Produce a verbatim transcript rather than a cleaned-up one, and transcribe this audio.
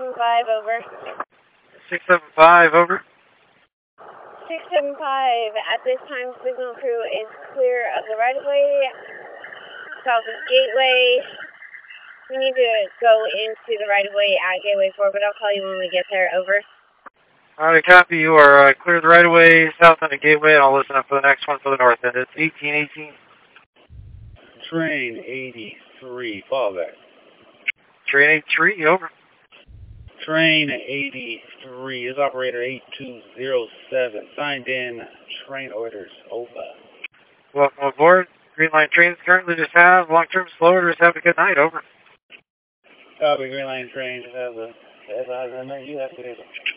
seven five, over. six seven five, over. six seven five, at this time, signal crew is clear of the right-of-way, south of Gateway. We need to go into the right-of-way at Gateway four, but I'll call you when we get there, over. Alright, copy. You are uh, clear of the right-of-way, south on the Gateway, and I'll listen up for the next one for the north end. It's eighteen eighteen. Train eighty-three, fallback. Train eighty-three, over. Train eighty-three is operator eight two zero seven. Signed in, train orders, over. Welcome aboard. Green Line trains currently just have long-term slow orders. Have a good night, over. Copy, Green Line train, just have the, you have to